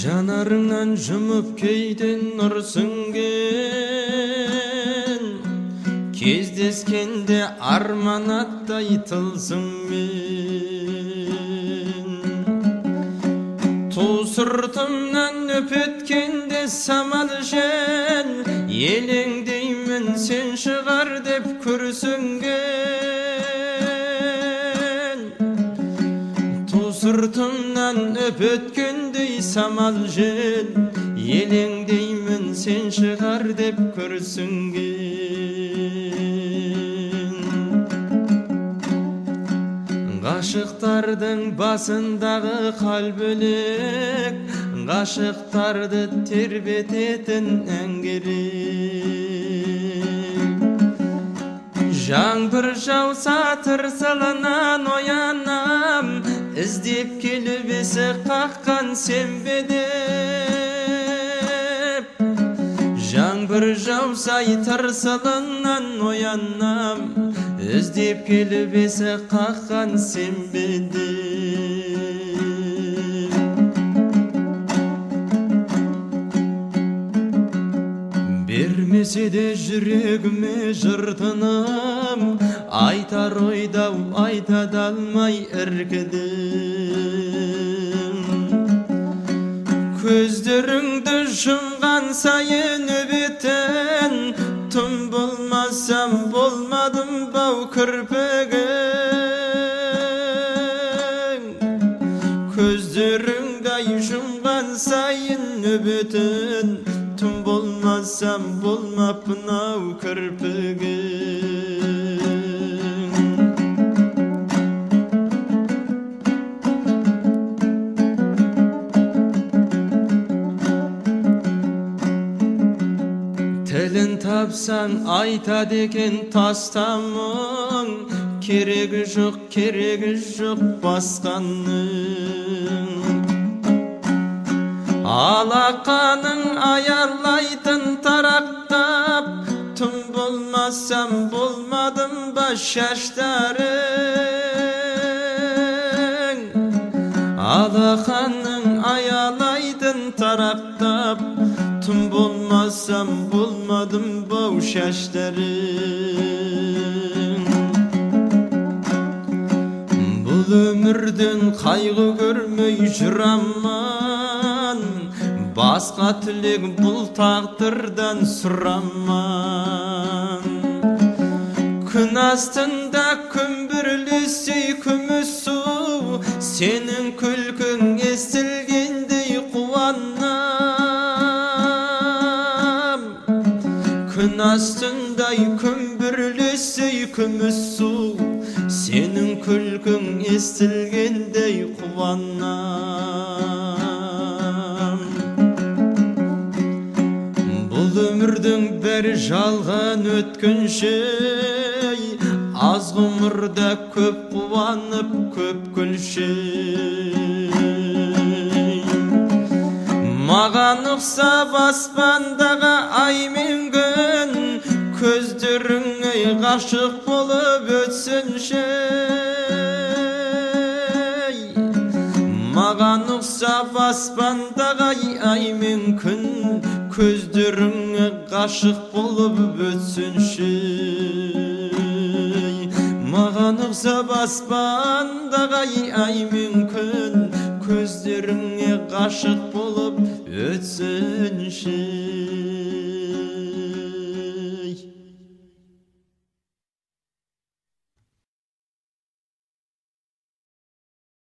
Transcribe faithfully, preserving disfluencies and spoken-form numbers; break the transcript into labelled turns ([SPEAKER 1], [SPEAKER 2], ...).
[SPEAKER 1] Жанарыңнан жұмып кейден нұр сіңген, кездескенде арман аттай тылсыммен. Ту сыртымнан өпеткенде самал жел, елеңдеймін сен шығар деп күрсінген. Ту сыртымнан өпеткендей самал жел, елеңдеймін сен шығар деп күрсінген. Ғашықтардың басындағы қалбілек, ғашықтарды тербететін әңгерек. Жаңбыр жауса тырсылынан оянам, іздеп келіп есік қаққан сенбедеп. Жаңбыр жауса тырсылынан оянам, іздеп келіп есік қаққан сенбедеп. Бермесе де жүрегіме жыртыным, айтар ойдау айта далмай іркідім. Көздеріңді жұмған сайын өбетін, түн болмасам болмадым бау кірпігің. Көздеріңді жұмған сайын өбетін, түн болмасам болмаппын ау кірпігің. Тілін тапсаң айтады екен тастамың, керегі жоқ, керегі жоқ басқаның. Алақаның аярлайтын тарақтап, түн болмасам болмадым ба шаштарың. Алақаның аялайтын тарақтап, түн болмасам болмадым бау шаштарың. Бұл өмірден қайғы көрмей жүраман, басқа тілек бұл тағдырдан сұраман. Күн астында күмбірлесей күміс су, сенің күлкің естілгендей қуанам. Күн астында күмбірлесей күміс су, сенің күлкің естілгендей қуанам. Бұл өмірдің бәрі жалған өткінші, аз ғұмырда көп қуанып көп күлші. Маған ұқсап аспандағы ай мен күн, көздеріңе ғашық болып өтсінші. Маған ұқсап аспандағы ай мен күн, көздеріңе ғашық болып өтсінші. Маған ұқсап аспандағы ай мен күн, көздеріңе ғашық болып өтсінші.